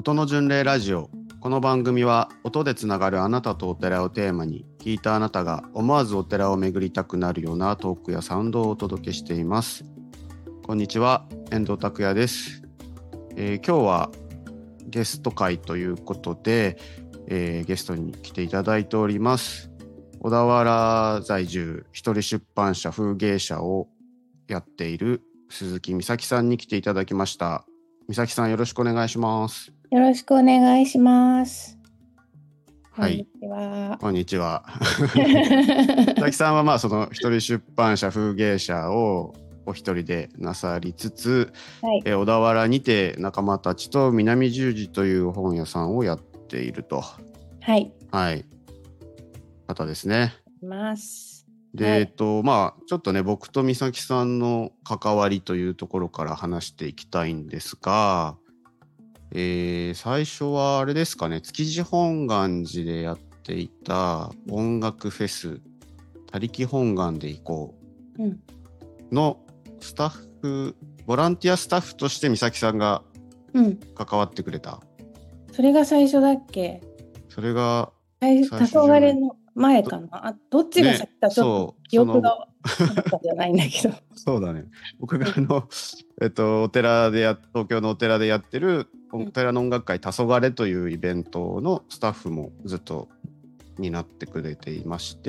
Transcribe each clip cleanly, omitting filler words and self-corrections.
音の巡礼ラジオ。この番組は音でつながるあなたとお寺をテーマに、聞いたあなたが思わずお寺を巡りたくなるようなトークやサウンドをお届けしています。こんにちは、遠藤拓也です。今日はゲスト会ということで、ゲストに来ていただいております。小田原在住一人出版社風芸社をやっている鈴木美咲さんに来ていただきました。美咲さん、よろしくお願いします。 よろしくお願いします。 はい。 こんにちは。 こんにちは。美咲さんはその一人出版社風芸社をお一人でなさりつつ、 はい、 小田原にて仲間たちと南十字という本屋さんをやっていると。 はい。 はい。方ですね。で、 はい、 ちょっとね、僕と美咲さんの関わりというところから話していきたいんですが、最初はあれですかね、築地本願寺でやっていた音楽フェス、他力本願で行こうのスタッフ、ボランティアスタッフとして美咲さんが関わってくれた。 それが最初だっけ？ それが黄昏の前かな。どっちが先かちょっと記憶が定かじゃないんだけど。 そうだね。僕がお寺で東京のお寺でやってるお寺の音楽会黄昏というイベントのスタッフもずっと担ってくれていまして、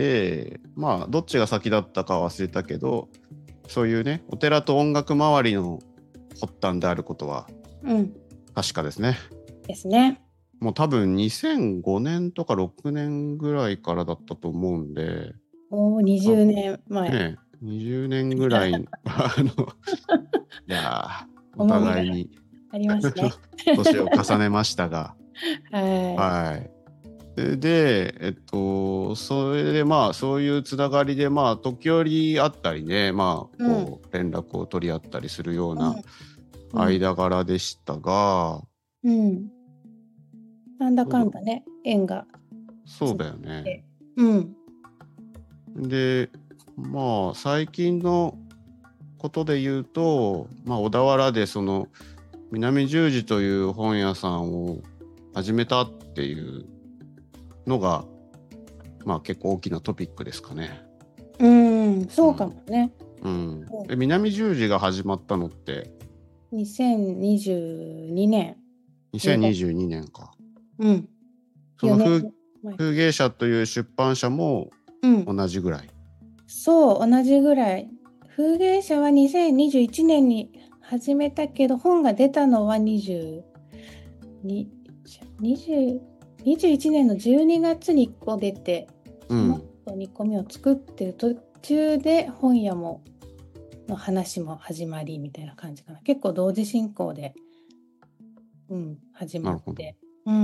どっちが先だったか忘れたけど、そういうね、お寺と音楽周りの発端であることは確かですね。 ですね。もう多分2005年とか6年ぐらいからだったと思うんで、 20年前。 ね、20年ぐらいいやお互いにありますね。 年を重ねましたがはい。 で、それでそういうつながりで時折あったりね、こう連絡を取り合ったりするような間柄でしたが、 なんだかんだね、縁が。 そうだよね。で、最近のことで言うと、小田原でその南十字という本屋さんを始めたっていうのが結構大きなトピックですかね。 そうかもね。 南十字が始まったのって 2022年。 2022年か。その風芸社という出版社も同じぐらい。 そう、同じぐらい。風芸社は2021年に始めたけど、本が出たのは21年の12月に1個出て、その後2個目を作ってる途中で本屋の話も始まりみたいな感じかな。結構同時進行で、始まって。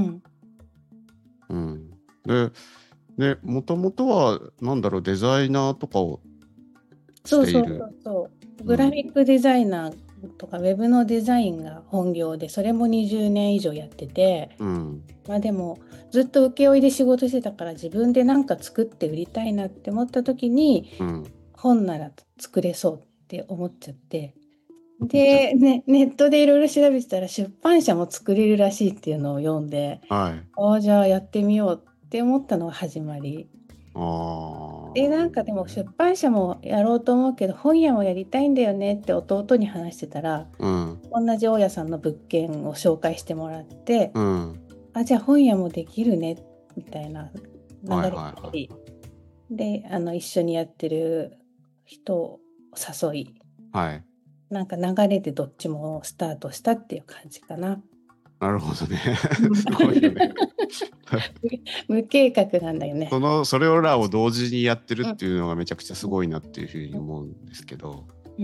で、もともとはデザイナーとかをしている。 そうグラフィックデザイナーとかウェブのデザインが本業で、それも20年以上やってて、でもずっと請負で仕事してたから、自分で何か作って売りたいなって思った時に、本なら作れそうって思っちゃって、で、ネットでいろいろ調べてたら出版社も作れるらしいっていうのを読んで、じゃあやってみようって思ったのが始まり。ででも出版社もやろうと思うけど本屋もやりたいんだよねって弟に話してたら、同じ大家さんの物件を紹介してもらって、じゃあ本屋もできるねみたいな流れがあり、で一緒にやってる人を誘い、流れでどっちもスタートしたっていう感じかな。 なるほどね。すごいよね。 無計画なんだよね。 それをらを同時にやってるっていうのがめちゃくちゃすごいなっていうふうに思うんですけど、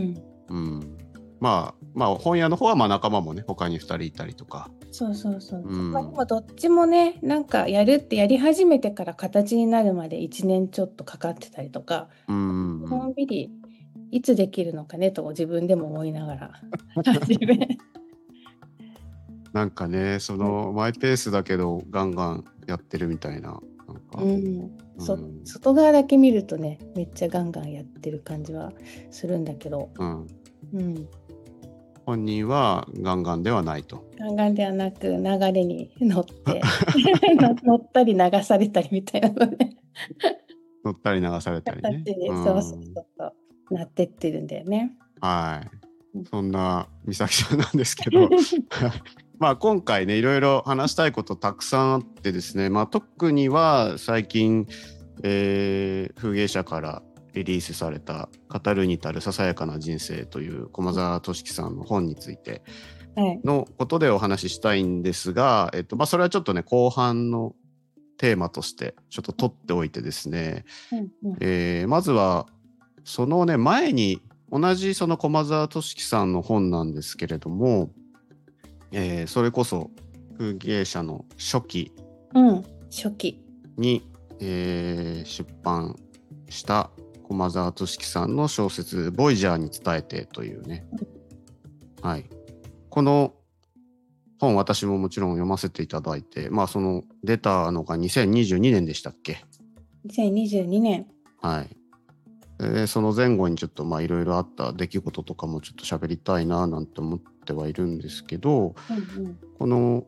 本屋の方は仲間もね、他に2人いたりとか。 でもどっちもね、やるってやり始めてから形になるまで1年ちょっとかかってたりとか、のんびりいつできるのかねと自分でも思いながら始めそのマイペースだけどガンガンやってるみたいな、 外側だけ見るとね、めっちゃガンガンやってる感じはするんだけど、 本人はガンガンではないと。 ガンガンではなく流れに乗って乗ったり流されたりみたいなのね。 乗ったり流されたりね。 そうそうなってってるんだよね。 はい。そんな美咲さんなんですけどまあ今回ねいろいろ話したいことたくさんあってですね、まあ、特には最近、風芸社からリリースされた「語るに足るささやかな人生」という駒澤俊樹さんの本についてのことでお話ししたいんですが、まあ、それはちょっとね後半のテーマとしてちょっと取っておいてですね、まずはそのね前に同じその駒澤俊樹さんの本なんですけれども、それこそ風芸社の初期に、出版した駒澤俊樹さんの小説「ボイジャーに伝えて」というね、はい、この本私ももちろん読ませていただいて、まあその出たのが2022年でしたっけ ？2022年。 はい。その前後にちょっとまあいろいろあった出来事とかもちょっと喋りたいななんて思ってはいるんですけど、この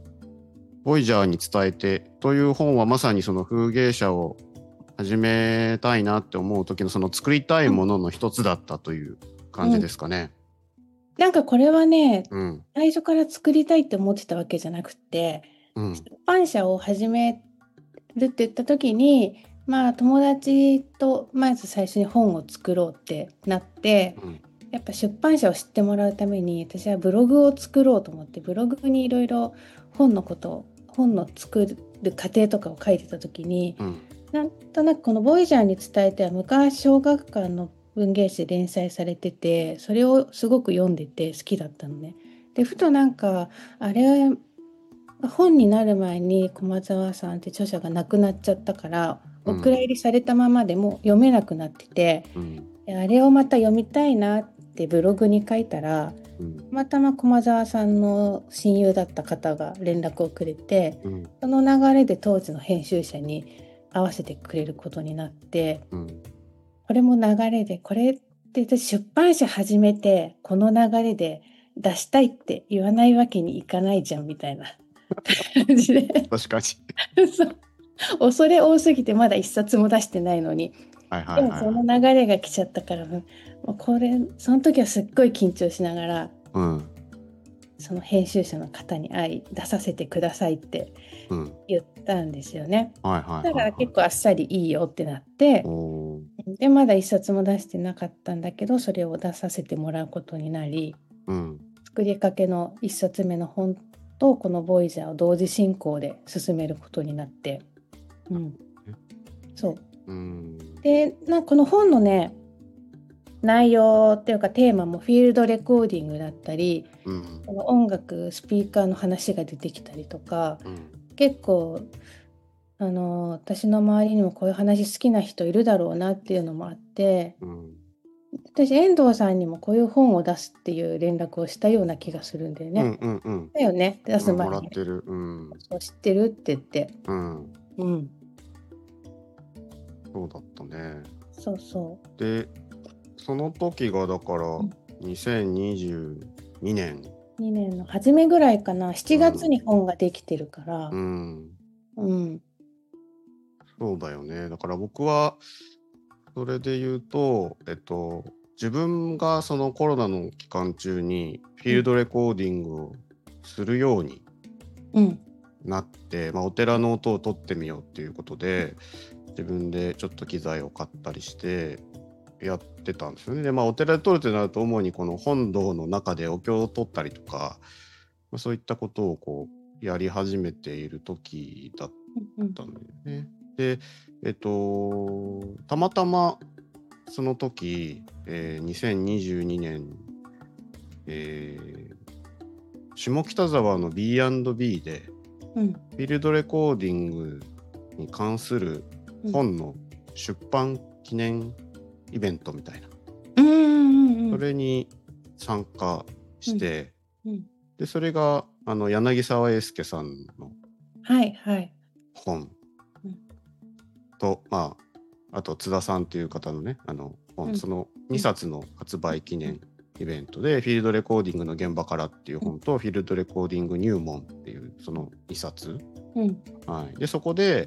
「ボイジャーに伝えて」という本はまさにその風芸社を始めたいなって思う時のその作りたいものの一つだったという感じですかね。 なんかこれはね、最初から作りたいって思ってたわけじゃなくて、出版社を始めるって言った時にまあ友達とまず最初に本を作ろうってなって、やっぱ出版社を知ってもらうために私はブログを作ろうと思ってブログにいろいろ本の作る過程とかを書いてた時に、なんとなくこのボイジャーに伝えては昔小学館の文芸誌で連載されててそれをすごく読んでて好きだったのね。でふとなんかあれ本になる前に駒澤さんって著者が亡くなっちゃったからお蔵入りされたままでも読めなくなってて、あれをまた読みたいなってブログに書いたら、たまたま駒澤さんの親友だった方が連絡をくれて、その流れで当時の編集者に合わせてくれることになって、これも流れでこれって私出版社始めてこの流れで出したいって言わないわけにいかないじゃんみたいな感じで確かにそう恐れ多すぎてまだ一冊も出してないのに、でもその流れが来ちゃったからもうその時はすっごい緊張しながら、その編集者の方に会い出させてくださいって言ったんですよね。だから結構あっさりいいよってなって、でまだ一冊も出してなかったんだけどそれを出させてもらうことになり、作りかけの一冊目の本とこのボイジャーを同時進行で進めることになって、そうでこの本のね内容っていうかテーマもフィールドレコーディングだったり、この音楽スピーカーの話が出てきたりとか、結構私の周りにもこういう話好きな人いるだろうなっていうのもあって、私遠藤さんにもこういう本を出すっていう連絡をしたような気がするんだよね。だよね、出す前に、そう知ってるって言って、 そうだったね。 そうでその時がだから2022年 2年の初めぐらいかな、7月に本ができてるから、 そうだよね。だから僕はそれで言うと、自分がそのコロナの期間中にフィールドレコーディングをするようになって、お寺の音を取ってみようっていうことで自分でちょっと機材を買ったりしてやってたんですよね。でお寺で撮るってなると主にこの本堂の中でお経を取ったりとか、そういったことをこうやり始めている時だったんだよね。でたまたまその時、2022年、下北沢の B&B で、フィールドレコーディングに関する本の出版記念イベントみたいな、それに参加して、でそれが柳沢英介さんの本と、あと津田さんという方のね本、その2冊の発売記念イベントで、フィールドレコーディングの現場からっていう本と、フィールドレコーディング入門っていうその2冊、はい、でそこで、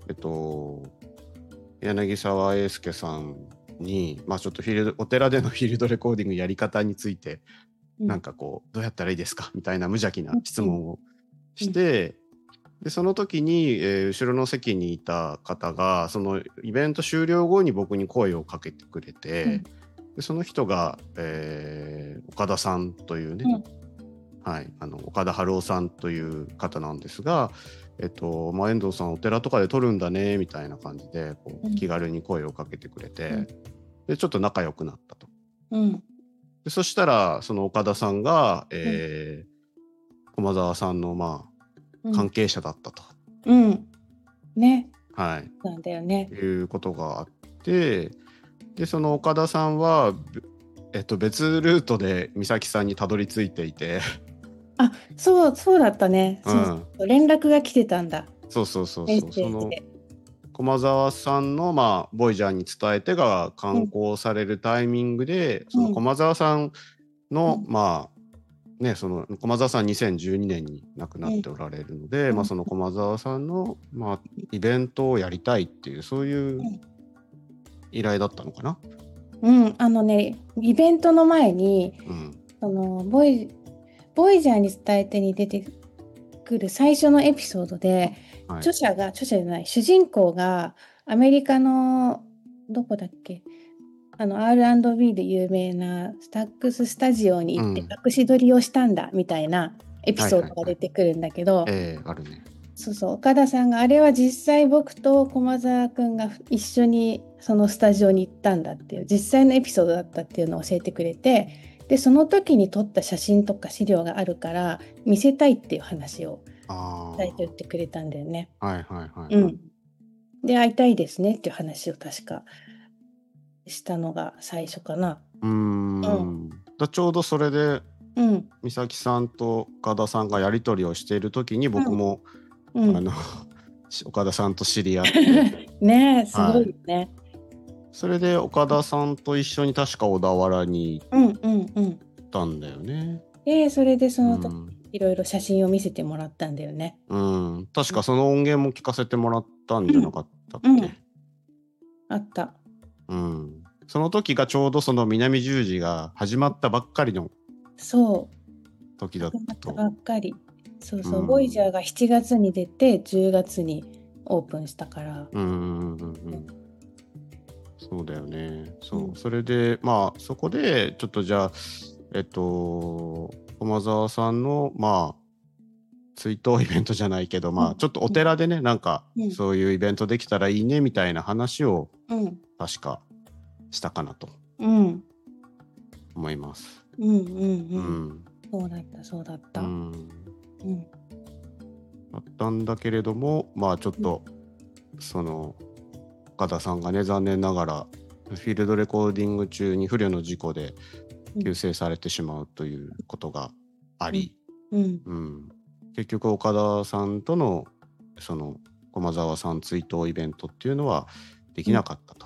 柳沢英介さんに、ちょっとお寺でのフィールドレコーディングやり方について、なんかこうどうやったらいいですかみたいな無邪気な質問をして、でその時に、後ろの席にいた方がそのイベント終了後に僕に声をかけてくれて、でその人が、岡田さんというね、はい、岡田春夫さんという方なんですが、遠藤さんお寺とかで撮るんだねみたいな感じでこう気軽に声をかけてくれて、でちょっと仲良くなったと。でそしたらその岡田さんが、駒澤さんの関係者だったと、 ね、 はい、 なんだよね。 いうことがあって、でその岡田さんは、別ルートで美咲さんにたどり着いていてあ、そうだったね。そう連絡が来てたんだ。 そうその駒澤さんのボイジャーに伝えてが刊行されるタイミングで、その駒澤さんのその駒澤さん2012年に亡くなっておられるので、その駒澤さんのイベントをやりたいっていうそういう依頼だったのかな。 イベントの前に、そのボイジャーに伝えてに出てくる最初のエピソードで、主人公がアメリカのどこだっけ、R&B で有名なスタックススタジオに行って隠し撮りをしたんだみたいなエピソードが出てくるんだけど、 あるね。 岡田さんがあれは実際僕と駒澤くんが一緒にそのスタジオに行ったんだっていう実際のエピソードだったっていうのを教えてくれて、でその時に撮った写真とか資料があるから見せたいっていう話を伝えて言ってくれたんだよね。で会いたいですねっていう話を確かしたのが最初かな。 ちょうどそれで、美咲さんと岡田さんがやり取りをしている時に僕も、岡田さんと知り合ってねえすごいよね、 それで岡田さんと一緒に確か小田原に行ったんだよね。 それでその時、いろいろ写真を見せてもらったんだよね。 確かその音源も聞かせてもらったんじゃなかったっけ。 あった。 その時がちょうどその南十字が始まったばっかりの時だったと。 ばっかり。ボイジャーが7月に出て10月にオープンしたから。 そうだよね。それでそこでちょっとじゃあ駒澤さんの追悼イベントじゃないけどちょっとお寺でねなんかそういうイベントできたらいいねみたいな話を確かしたかなと思います。 そうだった。 だったんだけれどもちょっとその岡田さんがね残念ながらフィールドレコーディング中に不慮の事故で急逝されてしまうということがあり、結局岡田さんとのその駒澤さん追悼イベントっていうのはできなかったと。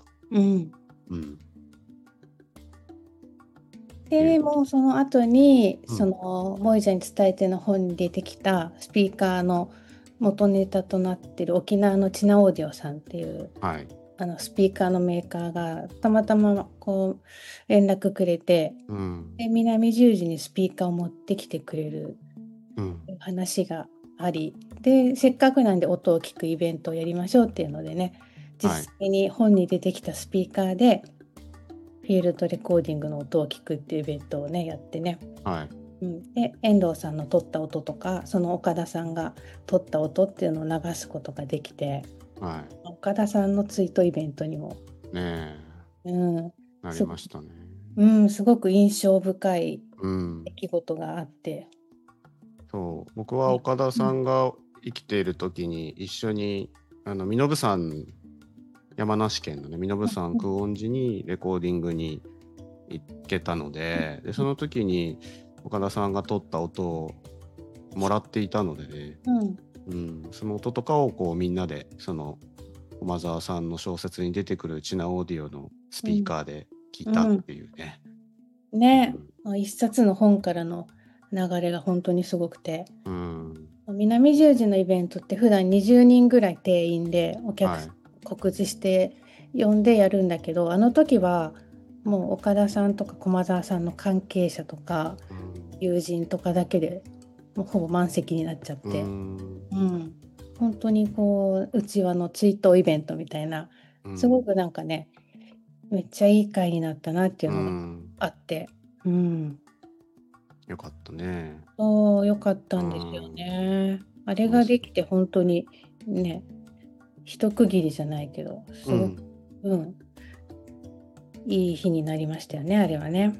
でもその後にそのボイジャーに伝えての本に出てきたスピーカーの元ネタとなっている沖縄のチナオーディオさんっていう、スピーカーのメーカーがたまたまこう連絡くれて、で南十字にスピーカーを持ってきてくれる話があり、でせっかくなんで音を聞くイベントをやりましょうっていうのでね、実際に本に出てきたスピーカーでフィールドレコーディングの音を聞くっていうイベントをねやってね、で遠藤さんの撮った音とかその岡田さんが撮った音っていうのを流すことができて、岡田さんのツイートイベントにもなりましたね。すごく印象深い出来事があって、 僕は岡田さんが生きている時に一緒に身延山山梨県のね身延山久遠寺にレコーディングに行けたので、その時に岡田さんが撮った音をもらっていたのでね、その音とかをこうみんなでその駒澤さんの小説に出てくるチナオーディオのスピーカーで聞いたっていうね。 一冊の本からの流れが本当にすごくて、 うん、 南十字のイベントって普段20人ぐらい定員でお客さん告知して呼んでやるんだけど、あの時はもう岡田さんとか駒澤さんの関係者とか友人とかだけでもうほぼ満席になっちゃって、本当にこう内輪の追悼イベントみたいな、すごくなんかね、めっちゃいい会になったなっていうのがあって、 よかったね。 よかったんですよね。あれができて本当にね、一区切りじゃないけど、すごく、いい日になりましたよね、あれはね。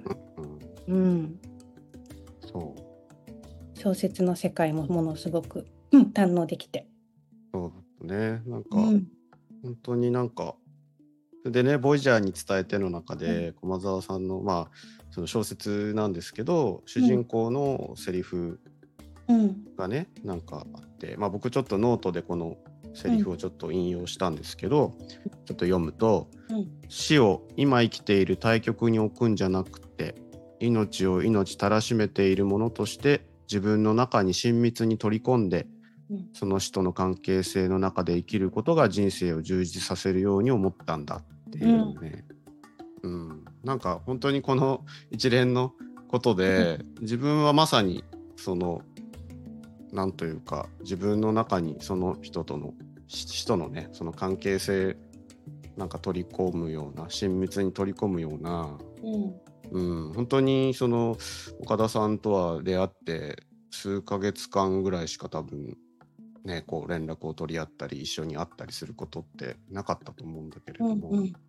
そう。 小説の世界もものすごく、堪能できて。 そうだね。なんか、本当になんか、でね、ボイジャーに伝えての中で、駒澤さんの、その小説なんですけど、主人公のセリフがね、なんかあって、僕ちょっとノートでこのセリフをちょっと引用したんですけど、ちょっと読むと、死を今生きている対極に置くんじゃなくて、命を命たらしめているものとして自分の中に親密に取り込んで、その人の関係性の中で生きることが人生を充実させるように思ったんだっていうね、なんか本当にこの一連のことで、自分はまさにそのなんというか、自分の中にその人のね、その関係性なんか取り込むような、親密に取り込むような、本当にその岡田さんとは出会って数ヶ月間ぐらいしか多分ね、こう連絡を取り合ったり一緒に会ったりすることってなかったと思うんだけれども、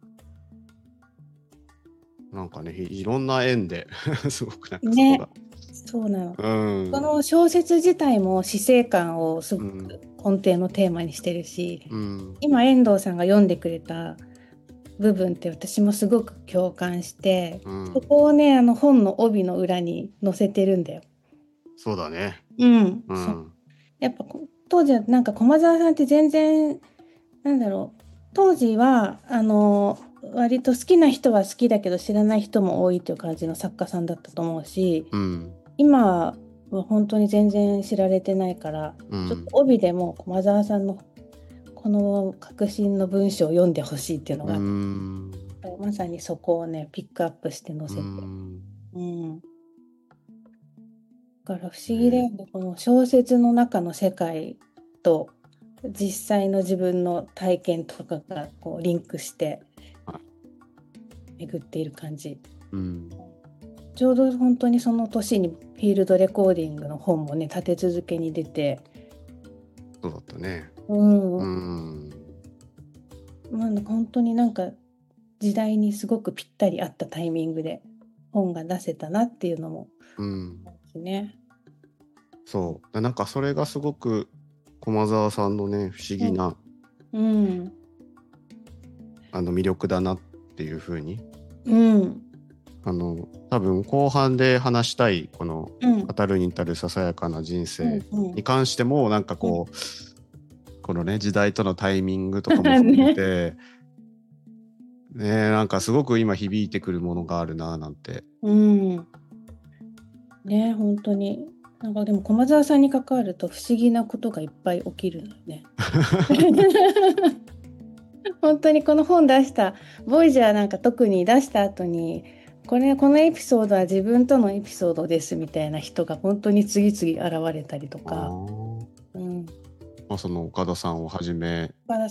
なんかね、いろんな縁ですごくなんかそこが、 そうなの。この小説自体も死生観をすごく根底のテーマにしてるし、今遠藤さんが読んでくれた部分って私もすごく共感して、そこをね、本の帯の裏に載せてるんだよ。 そうだね。 やっぱ当時はなんか駒澤さんって全然なんだろう、当時は割と好きな人は好きだけど知らない人も多いという感じの作家さんだったと思うし、今は本当に全然知られてないから、ちょっと帯でも駒澤さんのこの革新の文章を読んでほしいっていうのがまさにそこをねピックアップして載せて、だから不思議だよね、この小説の中の世界と実際の自分の体験とかがこうリンクして巡っている感じ、ちょうど本当にその年にフィールドレコーディングの本もね立て続けに出て、 そうだったね。 本当になんか時代にすごくぴったり合ったタイミングで本が出せたなっていうのもですね。 そうなんかそれがすごく駒澤さんのね不思議な、魅力だなっていうふうに、多分後半で話したいこの語るに至るささやかな人生に関してもなんかこう、このね時代とのタイミングとかも含めてね、なんかすごく今響いてくるものがあるななんて。 ね、本当になんかでも駒澤さんに関わると不思議なことがいっぱい起きるのね。本当にこの本出したボイジャーなんか特に出した後にこのエピソードは自分とのエピソードですみたいな人が本当に次々現れたりとか、 その岡田さんをはじめ、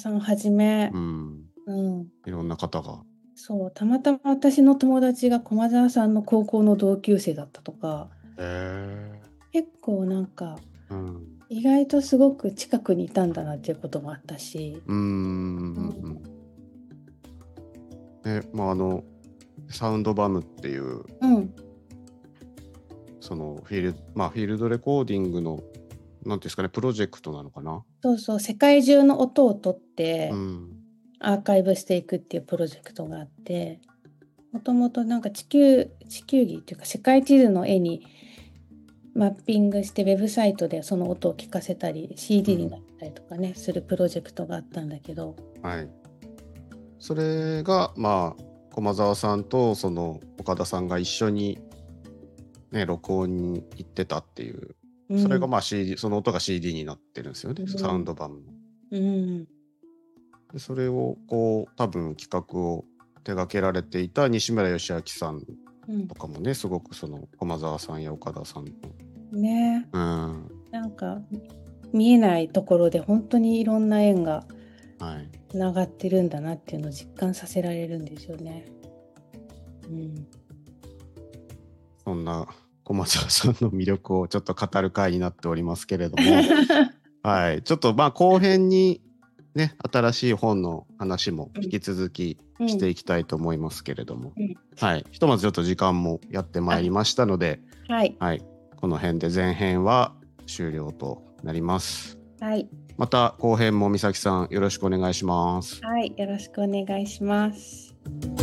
いろんな方が、 そうたまたま私の友達が駒澤さんの高校の同級生だったとか、結構なんか、意外とすごく近くにいたんだなっていうこともあったし、 サウンドバムっていう、そのフィールドレコーディングのなんていうんですかね、プロジェクトなのかな。 そう世界中の音を取って、アーカイブしていくっていうプロジェクトがあって、もともとなんか地球儀っていうか世界地図の絵にマッピングしてウェブサイトでその音を聞かせたり CD になったりとかね、するプロジェクトがあったんだけど、 それが駒澤さんとその岡田さんが一緒にね、録音に行ってたっていう、それがまあ CD、その音が CD になってるんですよね、サウンド版の。でそれをこう多分企画を手掛けられていた西村義明さんとかもね、すごくその駒澤さんや岡田さんのね、なんか見えないところで本当にいろんな縁がつながってるんだなっていうのを実感させられるんですよね。 そんな駒澤さんの魅力をちょっと語る回になっておりますけれどもはい、ちょっとまあ後編にね、新しい本の話も引き続きしていきたいと思いますけれども、はい、ひとまずちょっと時間もやってまいりましたので、はい、この辺で前編は終了となります。はい、また後編も美咲さんよろしくお願いします。 はい、よろしくお願いします。